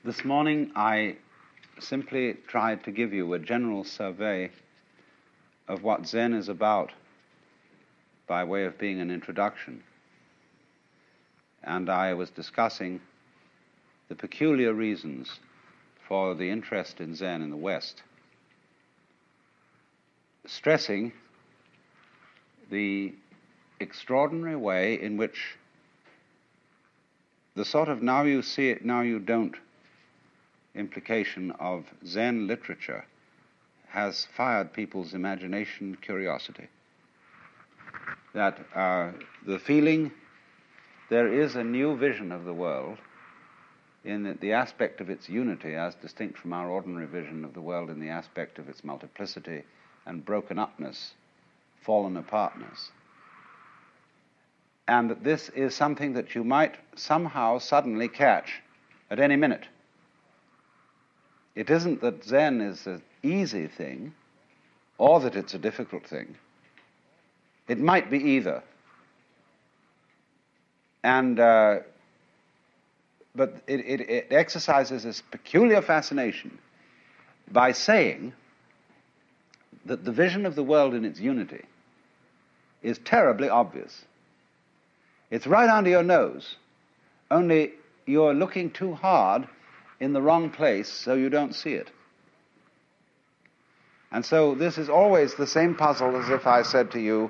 This morning I simply tried to give you a general survey of what Zen is about by way of being an introduction. And I was discussing the peculiar reasons for the interest in Zen in the West, stressing the extraordinary way in which the sort of now you see it, now you don't implication of Zen literature has fired people's imagination and curiosity. That the feeling there is a new vision of the world in the aspect of its unity as distinct from our ordinary vision of the world in the aspect of its multiplicity and broken upness, fallen apartness. And that this is something that you might somehow suddenly catch at any minute. It isn't that Zen is an easy thing or that it's a difficult thing. It might be either. And but it exercises this peculiar fascination by saying that the vision of the world in its unity is terribly obvious. It's right under your nose, only you're looking too hard in the wrong place so you don't see it. And so this is always the same puzzle as if I said to you,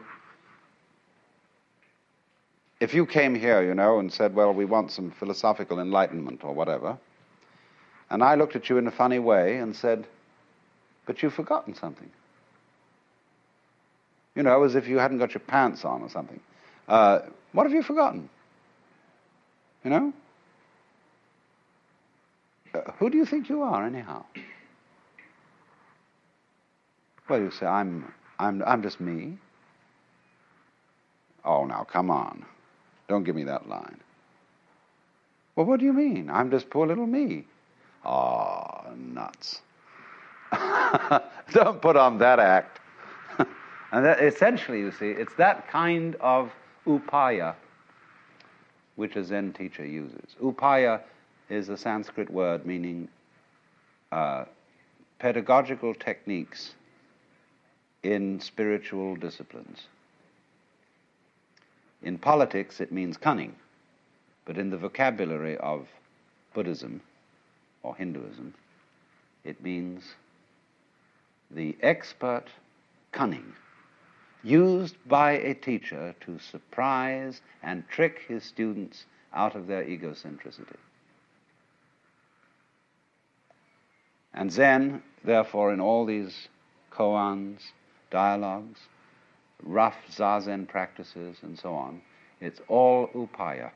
if you came here, and said, well, we want some philosophical enlightenment or whatever, and I looked at you in a funny way and said, but you've forgotten something. As if you hadn't got your pants on or something. What have you forgotten? Who do you think you are, anyhow? Well, you say, I'm just me. Oh, now, come on. Don't give me that line. Well, what do you mean? I'm just poor little me. Oh, nuts. Don't put on that act. And that, essentially, you see, it's that kind of upaya which a Zen teacher uses. Upaya is a Sanskrit word meaning pedagogical techniques in spiritual disciplines. In politics, it means cunning, but in the vocabulary of Buddhism or Hinduism, it means the expert cunning used by a teacher to surprise and trick his students out of their egocentricity. And Zen, therefore, in all these koans, dialogues, rough zazen practices, and so on, it's all upaya.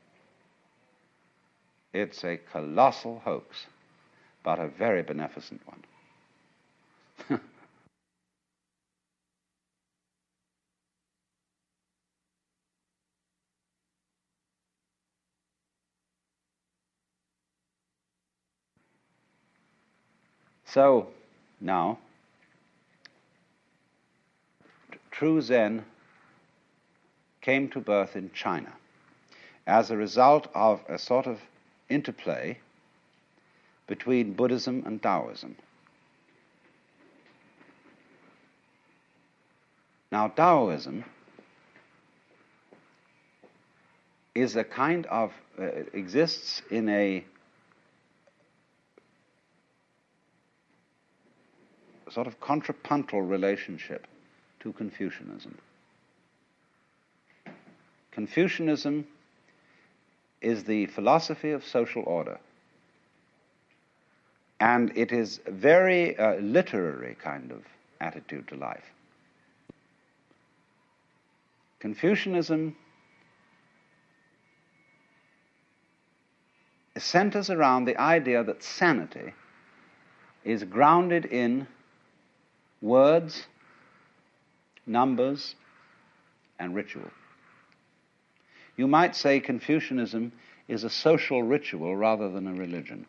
It's a colossal hoax, but a very beneficent one. So, now, true Zen came to birth in China as a result of a sort of interplay between Buddhism and Taoism. Now, Taoism is a kind of, exists in a sort of contrapuntal relationship to Confucianism. Confucianism is the philosophy of social order, and it is a very literary kind of attitude to life. Confucianism centers around the idea that sanity is grounded in words, numbers, and ritual. You might say Confucianism is a social ritual rather than a religion.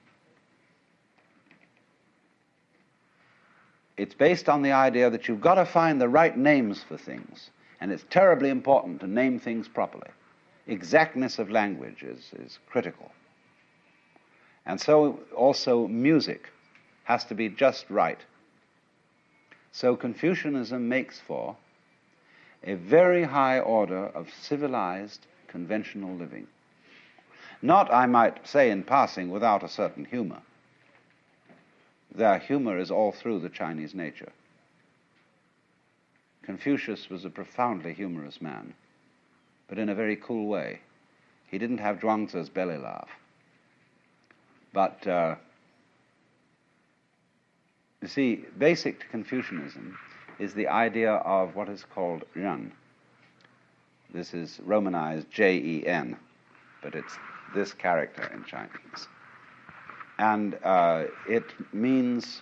It's based on the idea that you've got to find the right names for things, and it's terribly important to name things properly. Exactness of language is critical. And so also music has to be just right. So Confucianism makes for a very high order of civilized, conventional living. Not, I might say in passing, without a certain humor. Their humor is all through the Chinese nature. Confucius was a profoundly humorous man, but in a very cool way. He didn't have Zhuangzi's belly laugh. But, you see, basic to Confucianism is the idea of what is called Ren. This is romanized Jen, but it's this character in Chinese. And it means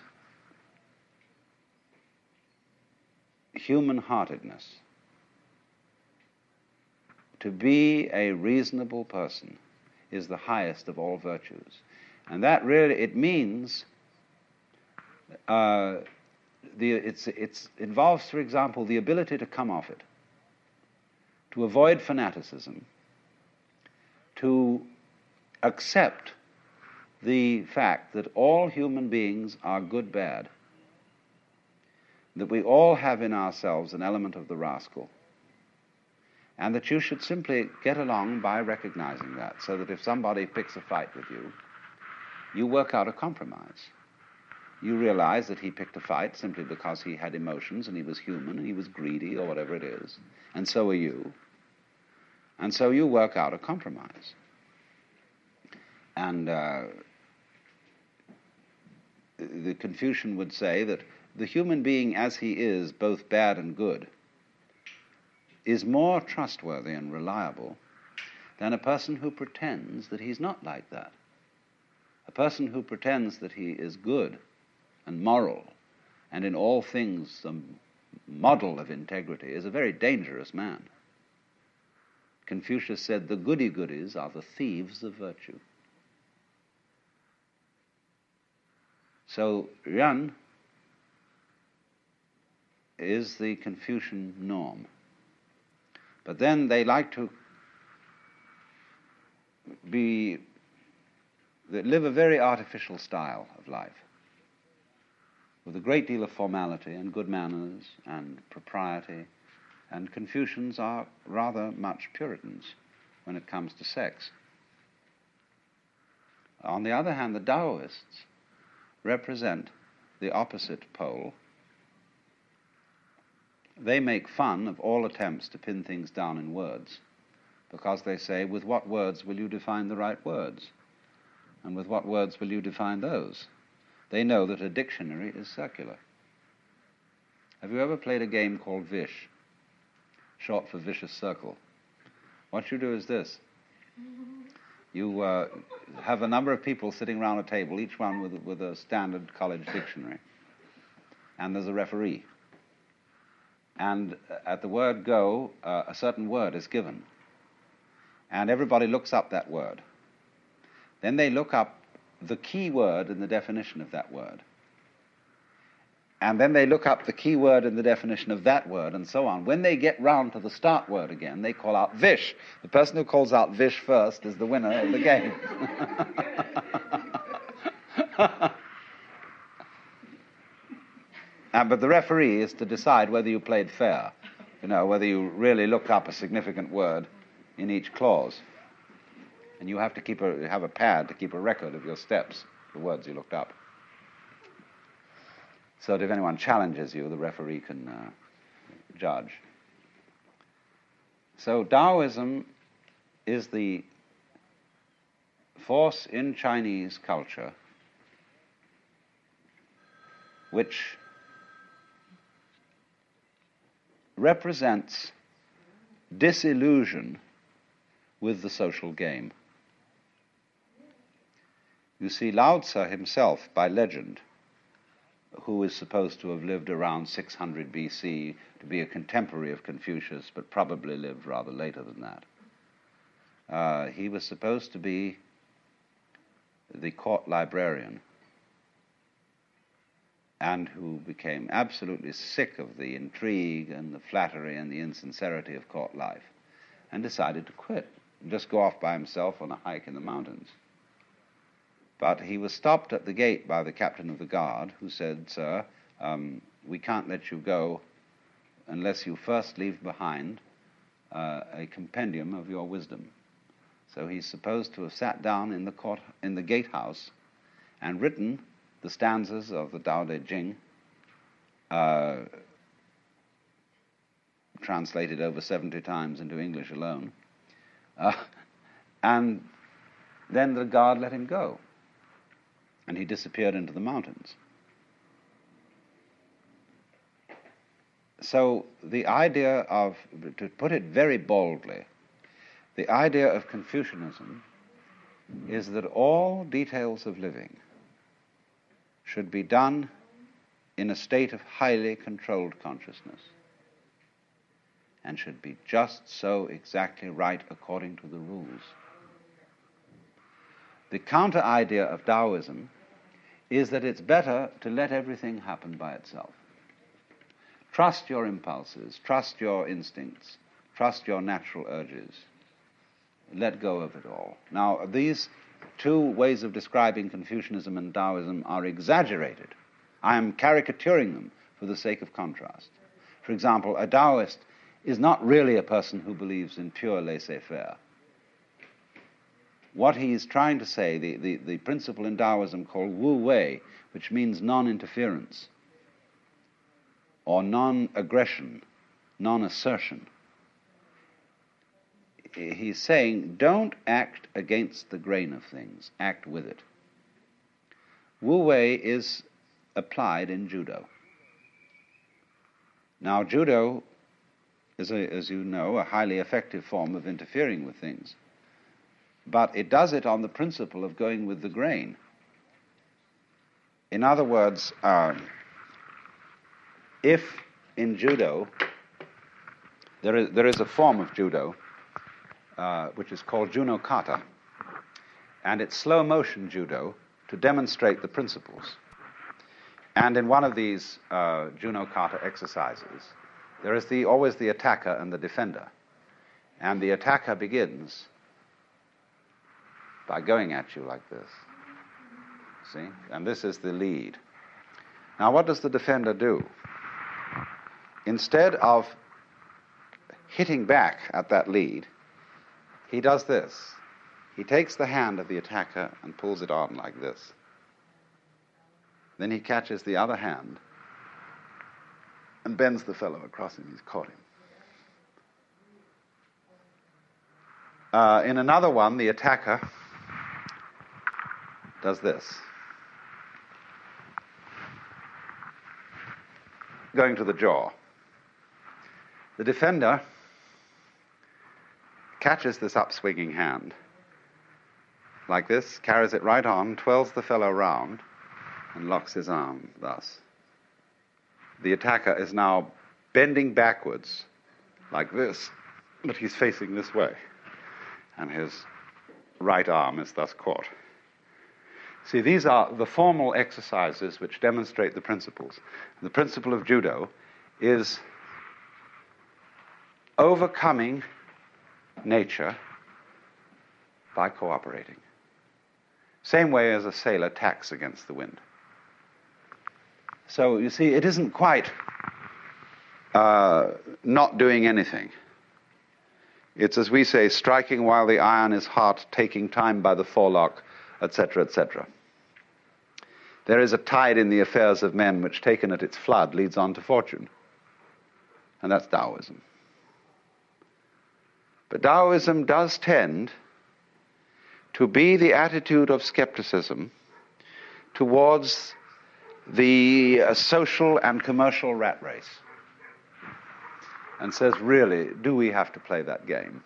human-heartedness. To be a reasonable person is the highest of all virtues. And that really, it means, it involves, for example, the ability to come off it, to avoid fanaticism, to accept the fact that all human beings are good-bad, that we all have in ourselves an element of the rascal, and that you should simply get along by recognizing that, so that if somebody picks a fight with you, you work out a compromise. You realize that he picked a fight simply because he had emotions and he was human and he was greedy or whatever it is, and so are you. And so you work out a compromise. And the Confucian would say that the human being as he is, both bad and good, is more trustworthy and reliable than a person who pretends that he's not like that. A person who pretends that he is good and moral and in all things the model of integrity is a very dangerous man. Confucius said the goody-goodies are the thieves of virtue. So Ren is the Confucian norm. But then they like to live a very artificial style of life, with a great deal of formality and good manners and propriety, and Confucians are rather much Puritans when it comes to sex. On the other hand, the Taoists represent the opposite pole. They make fun of all attempts to pin things down in words, because they say, with what words will you define the right words? And with what words will you define those? They know that a dictionary is circular. Have you ever played a game called Vish, short for vicious circle? What you do is this. You have a number of people sitting around a table, each one with a standard college dictionary. And there's a referee. And at the word go, a certain word is given. And everybody looks up that word. Then they look up the key word in the definition of that word. And then they look up the key word in the definition of that word, and so on. When they get round to the start word again, they call out Vish. The person who calls out Vish first is the winner of the game. But the referee is to decide whether you played fair, whether you really looked up a significant word in each clause. And you have to have a pad to keep a record of your steps, the words you looked up. So that if anyone challenges you, the referee can judge. So Taoism is the force in Chinese culture which represents disillusion with the social game. You see, Lao Tzu himself, by legend, who is supposed to have lived around 600 BC, to be a contemporary of Confucius, but probably lived rather later than that. He was supposed to be the court librarian, and who became absolutely sick of the intrigue and the flattery and the insincerity of court life, and decided to quit and just go off by himself on a hike in the mountains. But he was stopped at the gate by the captain of the guard, who said, "Sir, we can't let you go unless you first leave behind a compendium of your wisdom." So he's supposed to have sat down in the gatehouse and written the stanzas of the Tao Te Ching, translated over 70 times into English alone, and then the guard let him go, and he disappeared into the mountains. So the idea of, to put it very boldly, the idea of Confucianism is that all details of living should be done in a state of highly controlled consciousness and should be just so exactly right according to the rules. The counter idea of Taoism is that it's better to let everything happen by itself. Trust your impulses, trust your instincts, trust your natural urges. Let go of it all. Now, these two ways of describing Confucianism and Taoism are exaggerated. I am caricaturing them for the sake of contrast. For example, a Taoist is not really a person who believes in pure laissez-faire. What he is trying to say, the principle in Taoism called Wu Wei, which means non-interference, or non-aggression, non-assertion. He's saying, don't act against the grain of things, act with it. Wu Wei is applied in judo. Now, judo is, as you know, a highly effective form of interfering with things. But it does it on the principle of going with the grain. In other words, if in judo, there is a form of judo which is called Juno Kata, and it's slow motion judo to demonstrate the principles. And in one of these Juno Kata exercises, there is always the attacker and the defender. And the attacker begins by going at you like this. See? And this is the lead. Now, what does the defender do? Instead of hitting back at that lead, he does this. He takes the hand of the attacker and pulls it on like this. Then he catches the other hand and bends the fellow across him. He's caught him. In another one, the attacker does this. Going to the jaw. The defender catches this upswinging hand like this, carries it right on, twirls the fellow round, and locks his arm thus. The attacker is now bending backwards like this, but he's facing this way, and his right arm is thus caught. See, these are the formal exercises which demonstrate the principles. The principle of judo is overcoming nature by cooperating. Same way as a sailor tacks against the wind. So, you see, it isn't quite not doing anything. It's, as we say, striking while the iron is hot, taking time by the forelock, etc., etc. There is a tide in the affairs of men which, taken at its flood, leads on to fortune. And that's Taoism. But Taoism does tend to be the attitude of skepticism towards the social and commercial rat race, and says, really, do we have to play that game?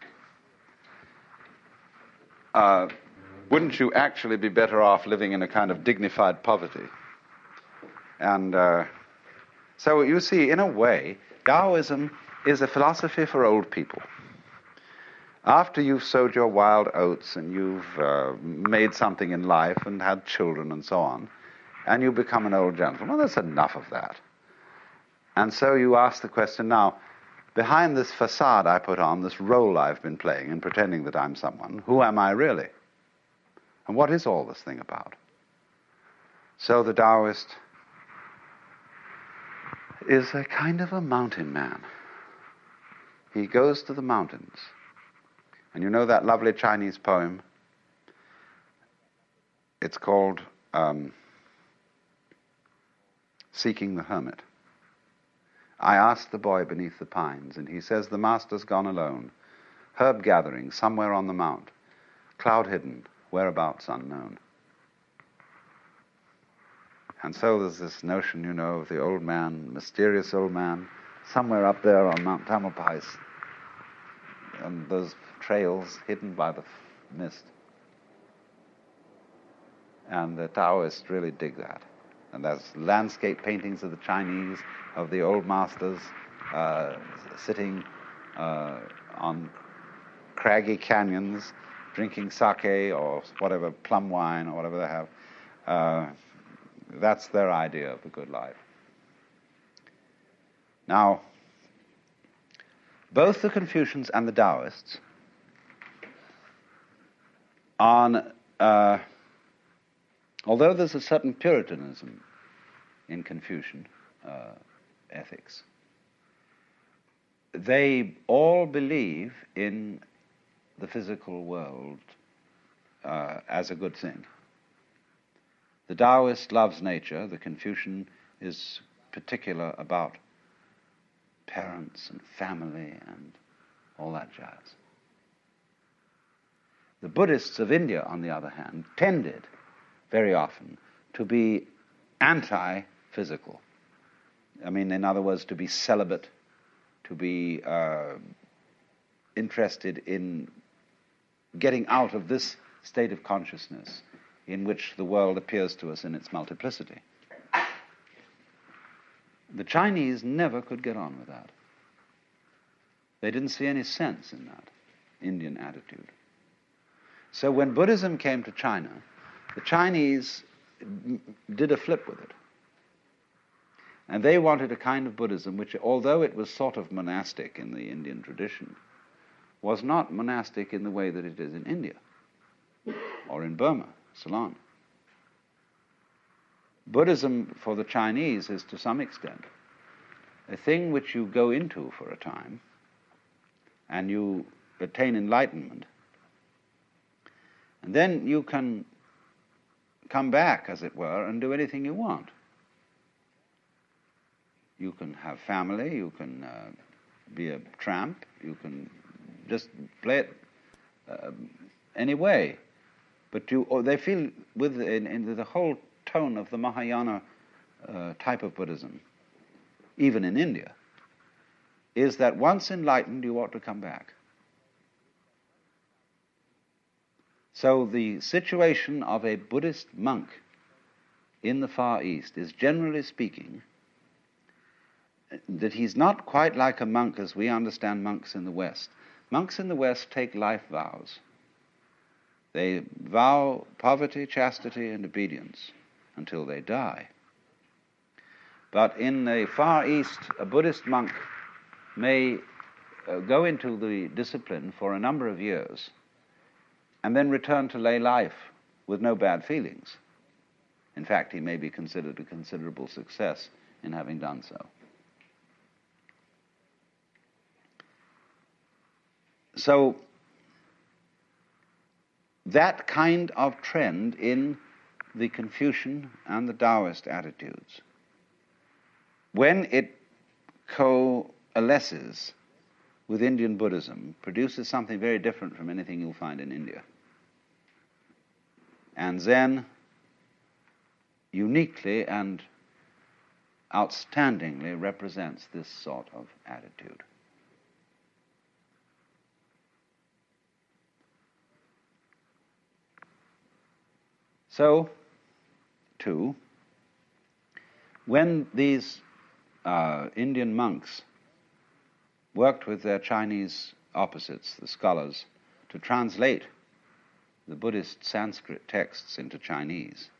Wouldn't you actually be better off living in a kind of dignified poverty? And so you see, in a way, Taoism is a philosophy for old people. After you've sowed your wild oats and you've made something in life and had children and so on, and you become an old gentleman, well, that's enough of that. And so you ask the question, now, behind this facade I put on, this role I've been playing and pretending that I'm someone, who am I really? And what is all this thing about? So the Taoist is a kind of a mountain man. He goes to the mountains. And you know that lovely Chinese poem? It's called Seeking the Hermit. I asked the boy beneath the pines, and he says the master's gone alone, herb gathering somewhere on the mount, cloud hidden, whereabouts unknown. And so there's this notion, you know, of the old man, mysterious old man, somewhere up there on Mount Tamalpais, and those trails hidden by the mist. And the Taoists really dig that. And there's landscape paintings of the Chinese, of the old masters, sitting on craggy canyons, drinking sake or whatever, plum wine or whatever they have. That's their idea of the good life. Now, both the Confucians and the Taoists although there's a certain Puritanism in Confucian ethics, they all believe in the physical world as a good thing. The Taoist loves nature. The Confucian is particular about parents and family and all that jazz. The Buddhists of India, on the other hand, tended very often to be anti-physical. I mean, in other words, to be celibate, to be interested in getting out of this state of consciousness in which the world appears to us in its multiplicity. The Chinese never could get on with that. They didn't see any sense in that Indian attitude. So when Buddhism came to China, the Chinese did a flip with it. And they wanted a kind of Buddhism which, although it was sort of monastic in the Indian tradition, was not monastic in the way that it is in India or in Burma, Ceylon. Buddhism for the Chinese is, to some extent, a thing which you go into for a time and you attain enlightenment. And then you can come back, as it were, and do anything you want. You can have family, you can be a tramp, you can just play it any way. But they feel in the whole tone of the Mahayana type of Buddhism, even in India, is that once enlightened, you ought to come back. So the situation of a Buddhist monk in the Far East is, generally speaking, that he's not quite like a monk as we understand monks in the West. Monks in the West take life vows. They vow poverty, chastity, and obedience until they die. But in the Far East, a Buddhist monk may go into the discipline for a number of years and then return to lay life with no bad feelings. In fact, he may be considered a considerable success in having done so. So, that kind of trend in the Confucian and the Taoist attitudes, when it coalesces with Indian Buddhism, produces something very different from anything you'll find in India. And Zen uniquely and outstandingly represents this sort of attitude. So, too, when these Indian monks worked with their Chinese opposites, the scholars, to translate the Buddhist Sanskrit texts into Chinese,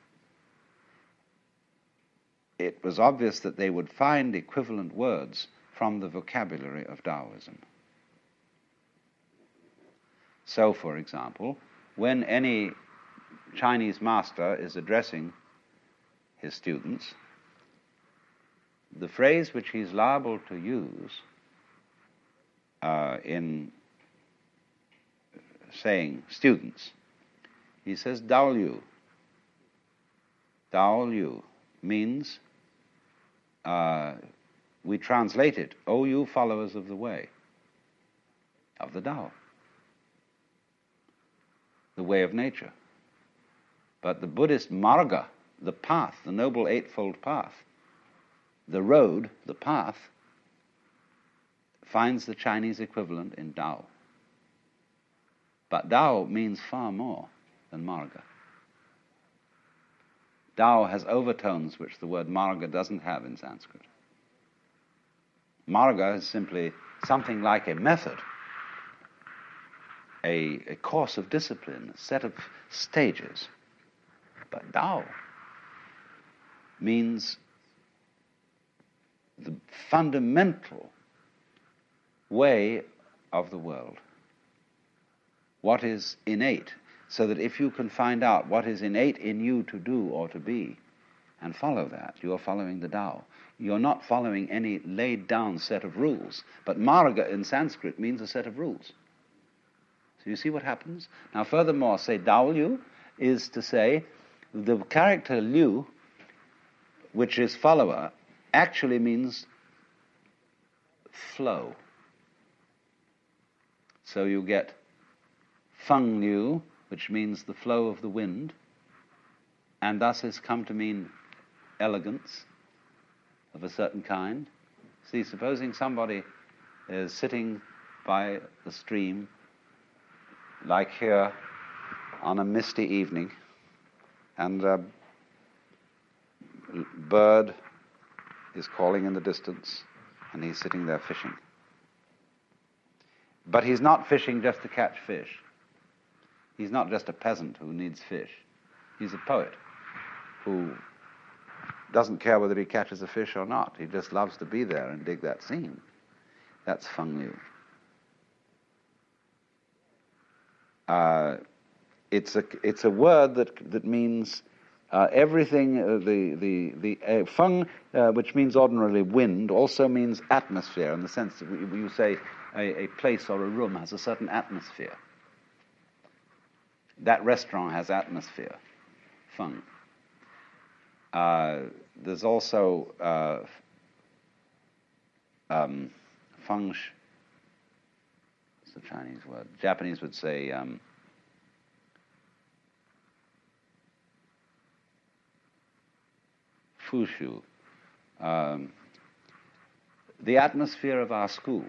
it was obvious that they would find equivalent words from the vocabulary of Taoism. So, for example, when any Chinese master is addressing his students, the phrase which he's liable to use in saying students, he says Dao Liu. Dao Liu means, we translate it, O you followers of the way, of the Tao, the way of nature. But the Buddhist marga, the path, the Noble Eightfold Path, the road, the path, finds the Chinese equivalent in Tao. But Tao means far more than marga. Tao has overtones which the word marga doesn't have in Sanskrit. Marga is simply something like a method, a course of discipline, a set of stages. But Tao means the fundamental way of the world, what is innate, so that if you can find out what is innate in you to do or to be, and follow that, you are following the Tao. You're not following any laid-down set of rules, but marga in Sanskrit means a set of rules. So you see what happens? Now furthermore, say Dao Liu is to say the character Liu, which is follower, actually means flow. So you get Feng Liu, which means the flow of the wind, and thus has come to mean elegance of a certain kind. See, supposing somebody is sitting by the stream, like here, on a misty evening, and a bird is calling in the distance, and he's sitting there fishing. But he's not fishing just to catch fish. He's not just a peasant who needs fish. He's a poet who doesn't care whether he catches a fish or not. He just loves to be there and dig that scene. That's Feng Liu. It's a word that means everything. The Feng, which means ordinarily wind, also means atmosphere, in the sense that you say a place or a room has a certain atmosphere. That restaurant has atmosphere. Feng. There's also feng. What's the Chinese word? Japanese would say fushu. The atmosphere of our school.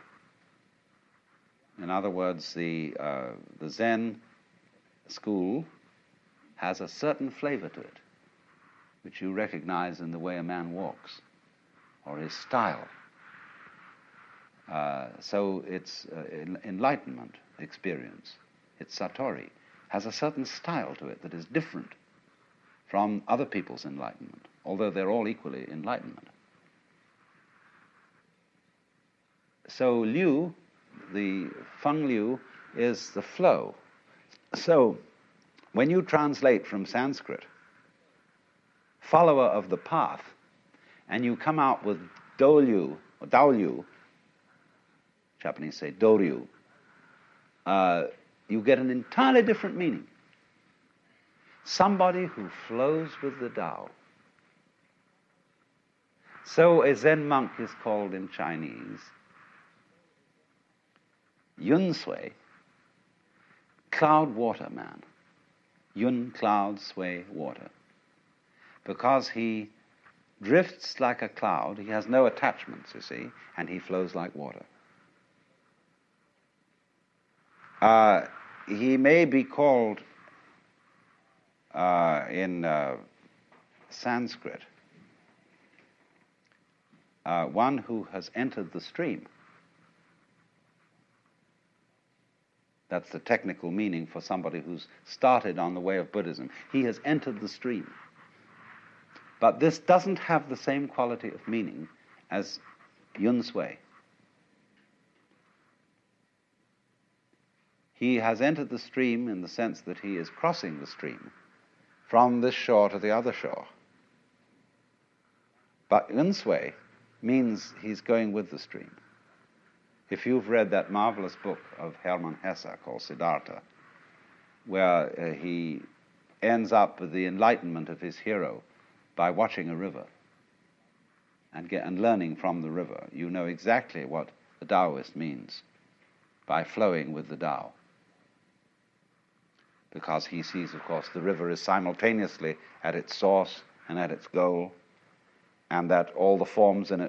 In other words, the Zen school has a certain flavor to it, which you recognize in the way a man walks, or his style. So it's enlightenment experience. It's Satori. Has a certain style to it that is different from other people's enlightenment, although they're all equally enlightenment. So Liu, the Feng Liu, is the flow. So when you translate from Sanskrit, follower of the path, and you come out with Dao Liu, Japanese say Doryu, you get an entirely different meaning. Somebody who flows with the Tao. So a Zen monk is called in Chinese Yun Sui, cloud water man. Yun, cloud, Sui, water. Because he drifts like a cloud, he has no attachments, you see, and he flows like water. He may be called in Sanskrit one who has entered the stream. That's the technical meaning for somebody who's started on the way of Buddhism. He has entered the stream. But this doesn't have the same quality of meaning as Yun Sui. He has entered the stream in the sense that he is crossing the stream from this shore to the other shore. But unsui means he's going with the stream. If you've read that marvelous book of Hermann Hesse called Siddhartha, where he ends up with the enlightenment of his hero by watching a river and learning from the river, you know exactly what the Taoist means by flowing with the Tao. Because he sees, of course, the river is simultaneously at its source and at its goal, and that all the forms in it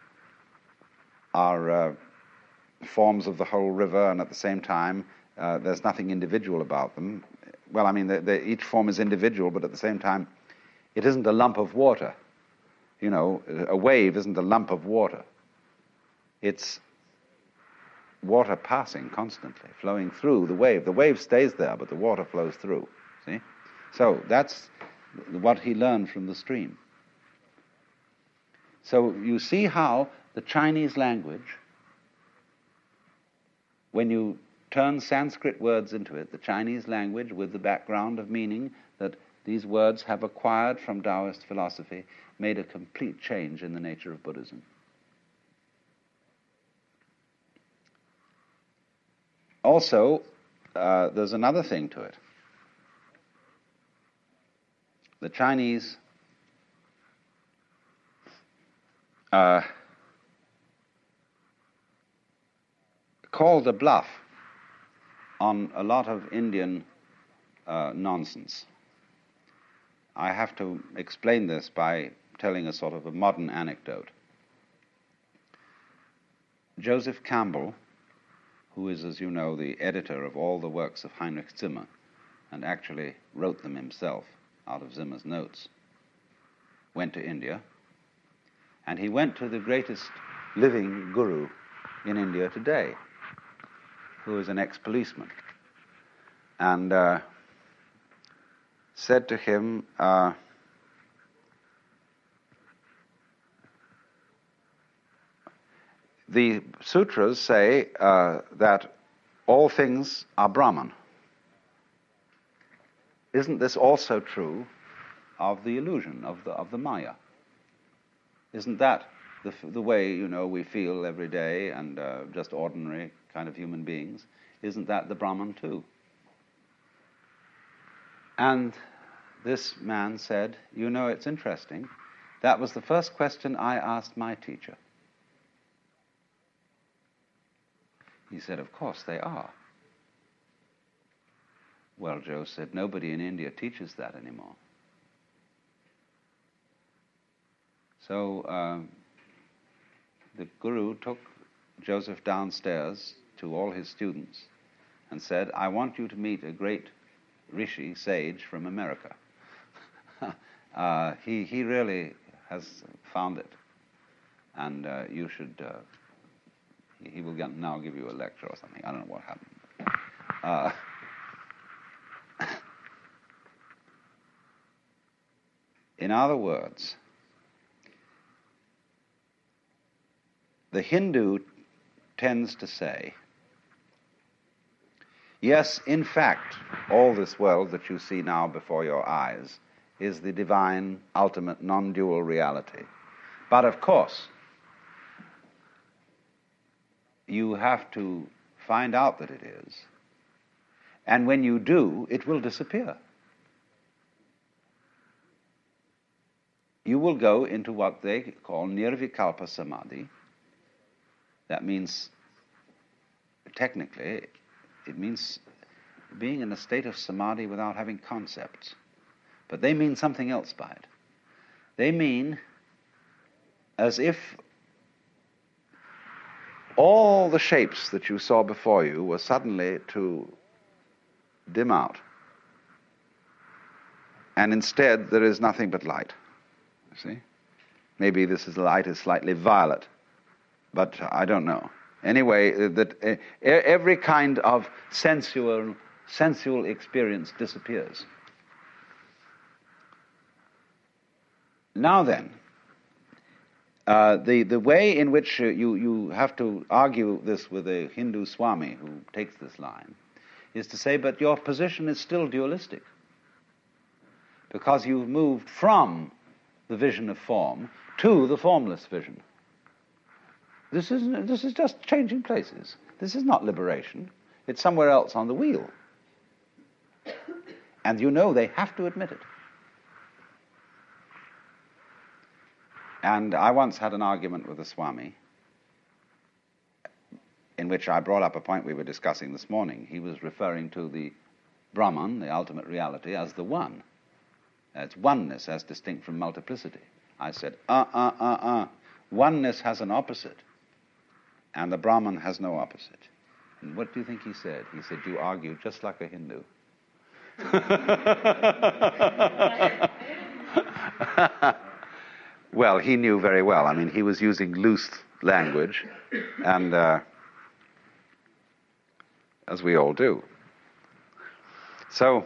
are forms of the whole river, and at the same time there's nothing individual about them. Well, I mean, each form is individual, but at the same time it isn't a lump of water. You know, a wave isn't a lump of water. It's water passing constantly, flowing through the wave. The wave stays there, but the water flows through. See? So that's what he learned from the stream. So you see how the Chinese language, when you turn Sanskrit words into it, the Chinese language with the background of meaning that these words have acquired from Taoist philosophy, made a complete change in the nature of Buddhism. Also, there's another thing to it. The Chinese called a bluff on a lot of Indian nonsense. I have to explain this by telling a sort of a modern anecdote. Joseph Campbell, who is, as you know, the editor of all the works of Heinrich Zimmer, and actually wrote them himself out of Zimmer's notes, went to India, and he went to the greatest living guru in India today, who is an ex-policeman, and said to him, the sutras say that all things are Brahman. Isn't this also true of the illusion, of the Maya? Isn't that the way, you know, we feel every day, and just ordinary kind of human beings? Isn't that the Brahman too? And this man said, you know, it's interesting. That was the first question I asked my teacher. He said, of course they are. Well, Joe said, nobody in India teaches that anymore. So the guru took Joseph downstairs to all his students and said, I want you to meet a great rishi, sage from America. He really has found it. And you should... he will now give you a lecture or something. I don't know what happened. In other words, the Hindu tends to say, yes, in fact, all this world that you see now before your eyes is the divine, ultimate, non-dual reality. But of course, you have to find out that it is. And when you do, it will disappear. You will go into what they call nirvikalpa samadhi. That means, technically, it means being in a state of samadhi without having concepts. But they mean something else by it. They mean as if all the shapes that you saw before you were suddenly to dim out. And instead, there is nothing but light. You see? Maybe light is slightly violet, but I don't know. Anyway, that every kind of sensual experience disappears. Now then, the way in which you have to argue this with a Hindu Swami who takes this line is to say, but your position is still dualistic, because you've moved from the vision of form to the formless vision. This is just changing places. This is not liberation. It's somewhere else on the wheel. And you know they have to admit it. And I once had an argument with a Swami in which I brought up a point we were discussing this morning. He was referring to the Brahman, the ultimate reality, as the one. As oneness, as distinct from multiplicity. I said, oneness has an opposite, and the Brahman has no opposite. And what do you think he said? He said, you argue just like a Hindu. Well, he knew very well. I mean, he was using loose language, and as we all do. So,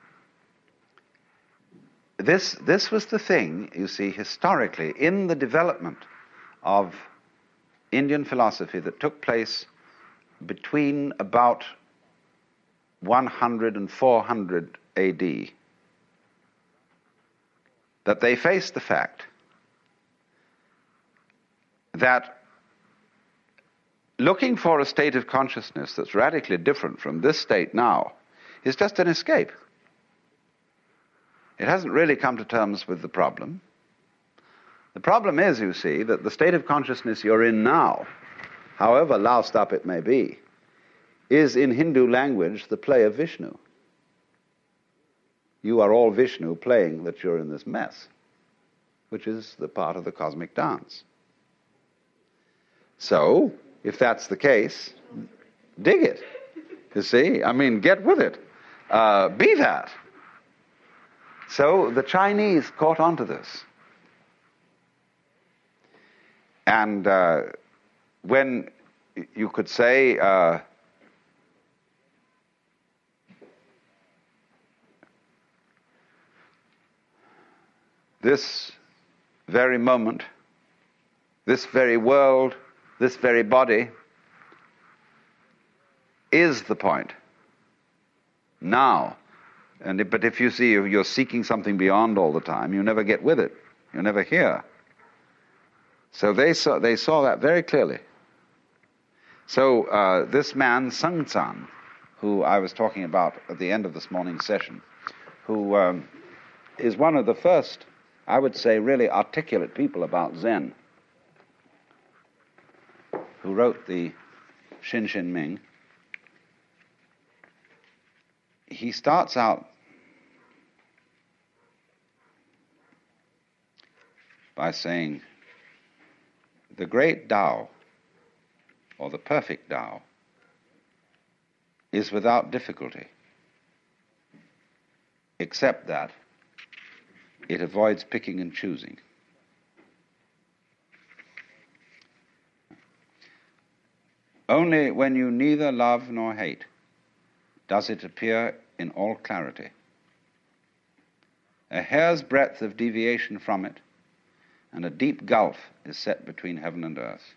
this was the thing, you see, historically, in the development of Indian philosophy that took place between about 100 and 400 AD, that they faced the fact that looking for a state of consciousness that's radically different from this state now is just an escape. It hasn't really come to terms with the problem. The problem is, you see, that the state of consciousness you're in now, however loused up it may be, is in Hindu language the play of Vishnu. You are all Vishnu playing that you're in this mess, which is the part of the cosmic dance. So, if that's the case, dig it. You see? I mean, get with it. Be that. So the Chinese caught on to this. And when you could say this very moment, this very world, this very body is the point. Now. But if you see you're seeking something beyond all the time, you never get with it. You're never here. So they saw that very clearly. So this man, Sung Tsan, who I was talking about at the end of this morning's session, who is one of the first, I would say, really articulate people about Zen, who wrote the Xin Xin Ming, he starts out by saying, the great Tao, or the perfect Tao, is without difficulty, except that it avoids picking and choosing. Only when you neither love nor hate does it appear in all clarity. A hair's breadth of deviation from it, and a deep gulf is set between heaven and earth.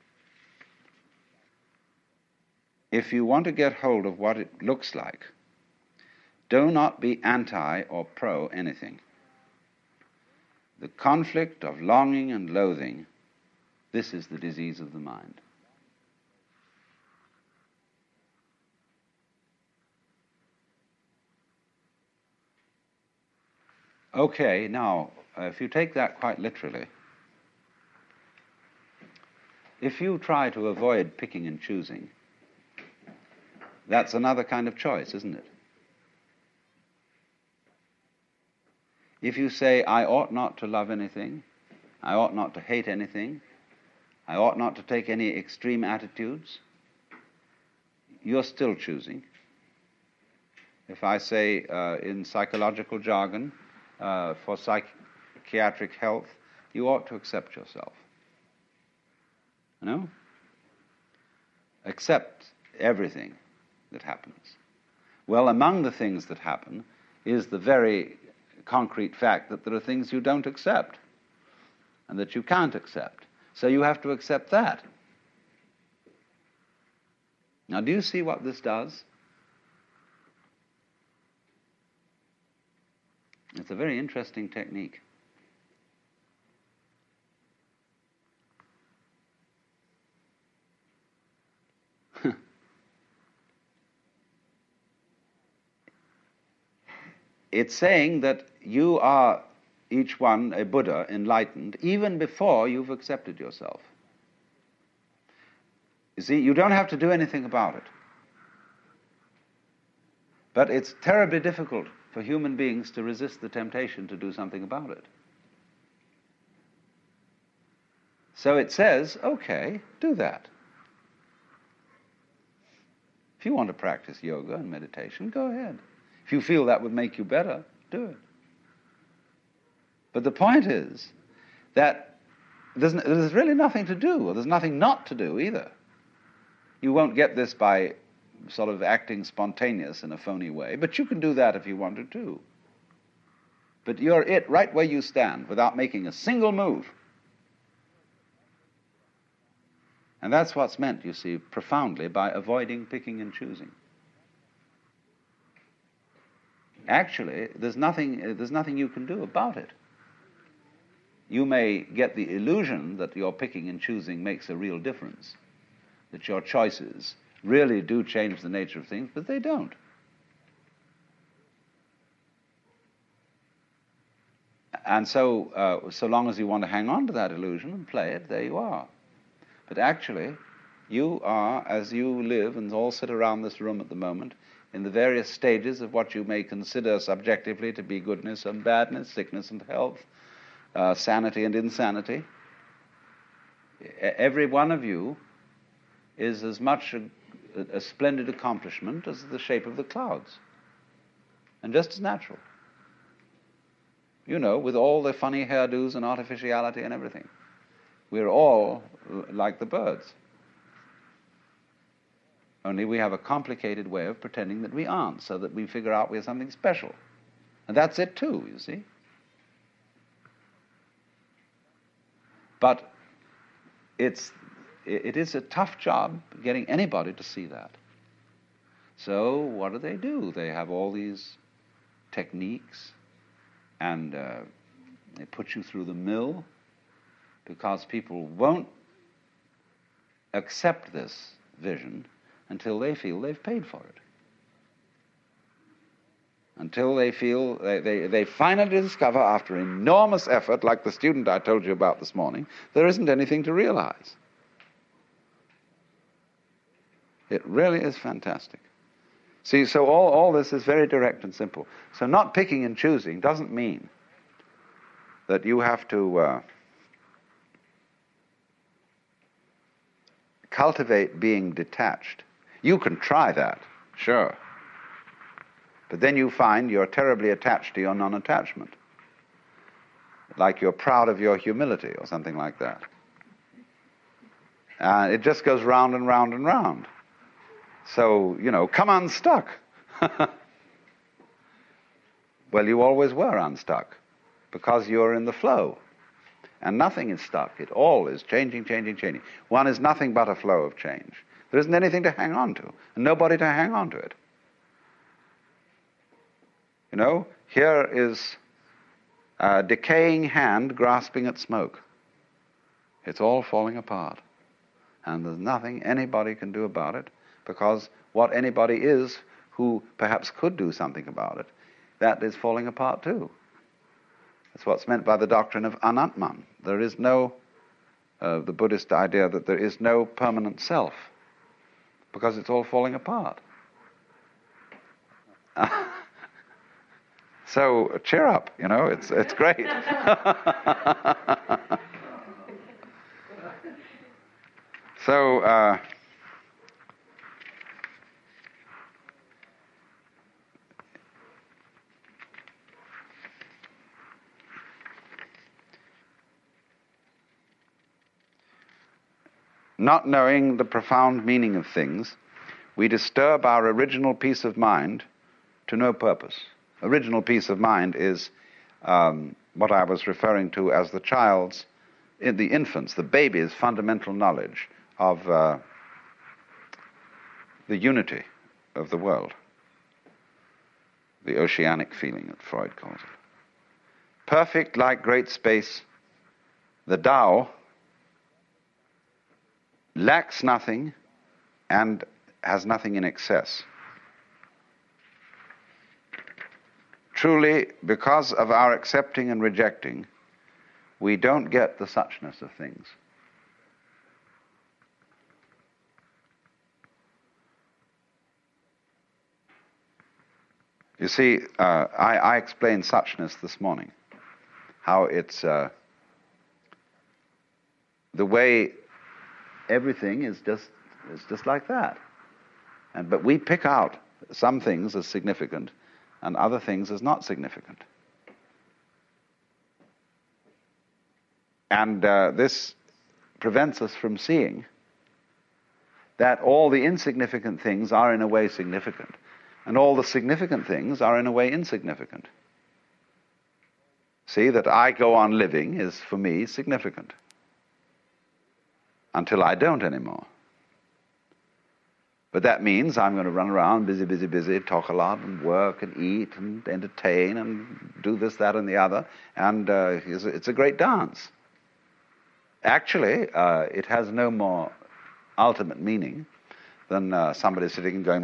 If you want to get hold of what it looks like, do not be anti or pro anything. The conflict of longing and loathing, this is the disease of the mind. Okay, now, if you take that quite literally, if you try to avoid picking and choosing, that's another kind of choice, isn't it? If you say, I ought not to love anything, I ought not to hate anything, I ought not to take any extreme attitudes, you're still choosing. If I say in psychological jargon, for psychiatric health, you ought to accept yourself. You know? Accept everything that happens. Well, among the things that happen is the very concrete fact that there are things you don't accept and that you can't accept. So you have to accept that. Now, do you see what this does? It's a very interesting technique. It's saying that you are, each one, a Buddha, enlightened, even before you've accepted yourself. You see, you don't have to do anything about it. But it's terribly difficult for human beings to resist the temptation to do something about it. So it says, okay, do that. If you want to practice yoga and meditation, go ahead. If you feel that would make you better, do it. But the point is that there's really nothing to do, or there's nothing not to do either. You won't get this by sort of acting spontaneous in a phony way, but you can do that if you wanted to. But you're it right where you stand without making a single move. And that's what's meant, you see, profoundly by avoiding picking and choosing. Actually, there's nothing you can do about it. You may get the illusion that your picking and choosing makes a real difference, that your choices really do change the nature of things, but they don't. And so, so long as you want to hang on to that illusion and play it, there you are. But actually, you are, as you live and all sit around this room at the moment, in the various stages of what you may consider subjectively to be goodness and badness, sickness and health, sanity and insanity. Every one of you is as much a splendid accomplishment as the shape of the clouds, and just as natural. You know, with all the funny hairdos and artificiality and everything. We're all like the birds. Only we have a complicated way of pretending that we aren't, so that we figure out we're something special. And that's it too, you see. But it is a tough job getting anybody to see that. So what do? They have all these techniques, and they put you through the mill, because people won't accept this vision until they feel they've paid for it. Until they feel, they finally discover, after enormous effort, like the student I told you about this morning, there isn't anything to realize. It really is fantastic. See, so all this is very direct and simple. So not picking and choosing doesn't mean that you have to cultivate being detached. You can try that, sure. But then you find you're terribly attached to your non-attachment. Like you're proud of your humility or something like that. And it just goes round and round and round. So, come unstuck. Well, you always were unstuck because you're in the flow. And nothing is stuck. It all is changing, changing, changing. One is nothing but a flow of change. There isn't anything to hang on to, and nobody to hang on to it. Here is a decaying hand grasping at smoke. It's all falling apart. And there's nothing anybody can do about it, because what anybody is who perhaps could do something about it, that is falling apart too. That's what's meant by the doctrine of anatman. There is no, the Buddhist idea that there is no permanent self, because it's all falling apart. So cheer up, it's great. So not knowing the profound meaning of things, we disturb our original peace of mind to no purpose. Original peace of mind is what I was referring to as the child's, the infant's, the baby's fundamental knowledge of the unity of the world, the oceanic feeling that Freud calls it. perfect like great space, the Tao lacks nothing and has nothing in excess. Truly, because of our accepting and rejecting, we don't get the suchness of things. You see, I explained suchness this morning, how it's the way everything is just like that. But we pick out some things as significant and other things as not significant. And this prevents us from seeing that all the insignificant things are in a way significant, and all the significant things are in a way insignificant. See, that I go on living is, for me, significant until I don't anymore. But that means I'm going to run around busy, talk a lot and work and eat and entertain and do this, that, and the other, and it's a great dance. Actually, it has no more ultimate meaning than somebody sitting and going...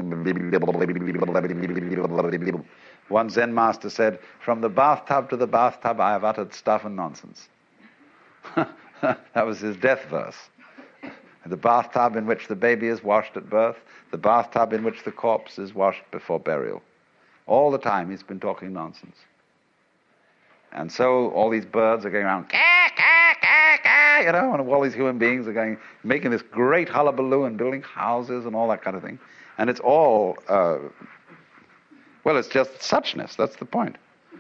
One Zen master said, "From the bathtub to the bathtub I have uttered stuff and nonsense." That was his death verse. The bathtub in which the baby is washed at birth, the bathtub in which the corpse is washed before burial. All the time he's been talking nonsense. And so all these birds are going around, and all these human beings are going, making this great hullabaloo and building houses and all that kind of thing. And it's all, it's just suchness, that's the point.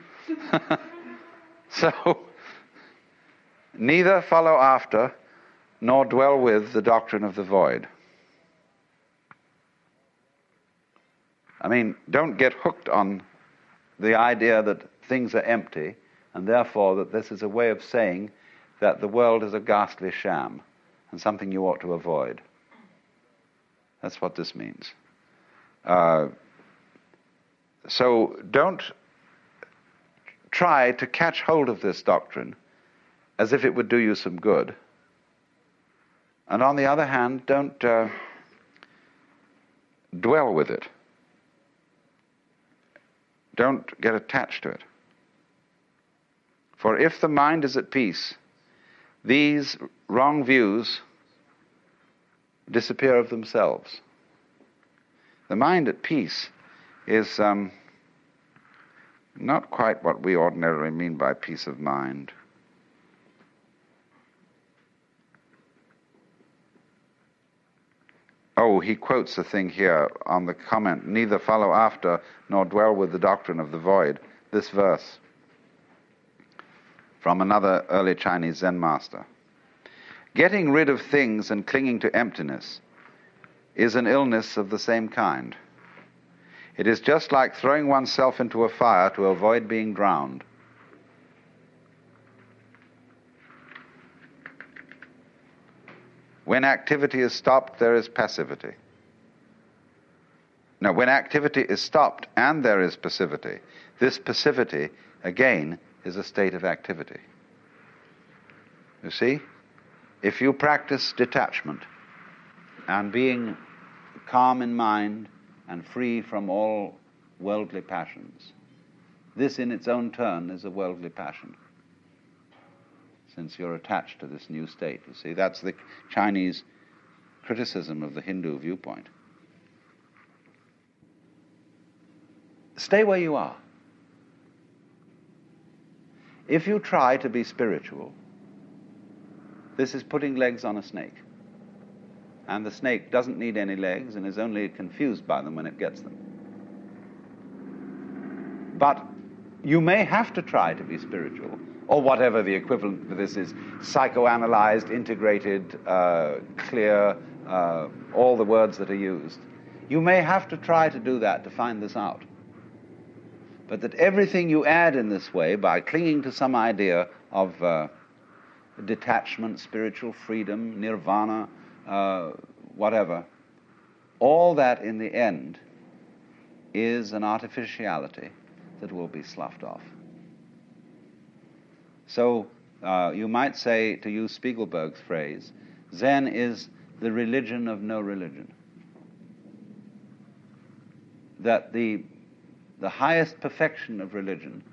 So, neither follow after nor dwell with the doctrine of the void. I mean, don't get hooked on the idea that things are empty, and therefore that this is a way of saying that the world is a ghastly sham and something you ought to avoid. That's what this means. So don't try to catch hold of this doctrine as if it would do you some good. And on the other hand, don't dwell with it. Don't get attached to it. For if the mind is at peace, these wrong views disappear of themselves. The mind at peace is not quite what we ordinarily mean by peace of mind. Oh, he quotes a thing here on the comment, "Neither follow after nor dwell with the doctrine of the void." This verse from another early Chinese Zen master. Getting rid of things and clinging to emptiness is an illness of the same kind. It is just like throwing oneself into a fire to avoid being drowned. When activity is stopped, there is passivity. Now, when activity is stopped and there is passivity, this passivity, again, is a state of activity. You see? If you practice detachment and being calm in mind and free from all worldly passions, this in its own turn is a worldly passion, since you're attached to this new state. You see, that's the Chinese criticism of the Hindu viewpoint. Stay where you are. If you try to be spiritual, this is putting legs on a snake. And the snake doesn't need any legs and is only confused by them when it gets them. But you may have to try to be spiritual, or whatever the equivalent for this is, psychoanalyzed, integrated, clear, all the words that are used. You may have to try to do that to find this out. But that everything you add in this way, by clinging to some idea of detachment, spiritual freedom, nirvana, whatever, all that in the end is an artificiality that will be sloughed off. So you might say, to use Spiegelberg's phrase, Zen is the religion of no religion. That the highest perfection of religion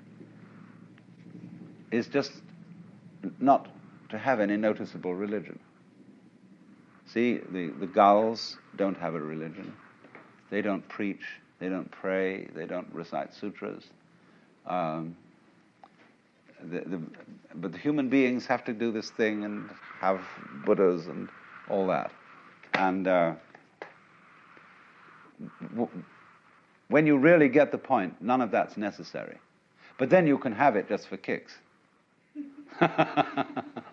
is just not to have any noticeable religion. See, the gulls don't have a religion. They don't preach, they don't pray, they don't recite sutras. But the human beings have to do this thing and have Buddhas and all that. And when you really get the point, none of that's necessary. But then you can have it just for kicks.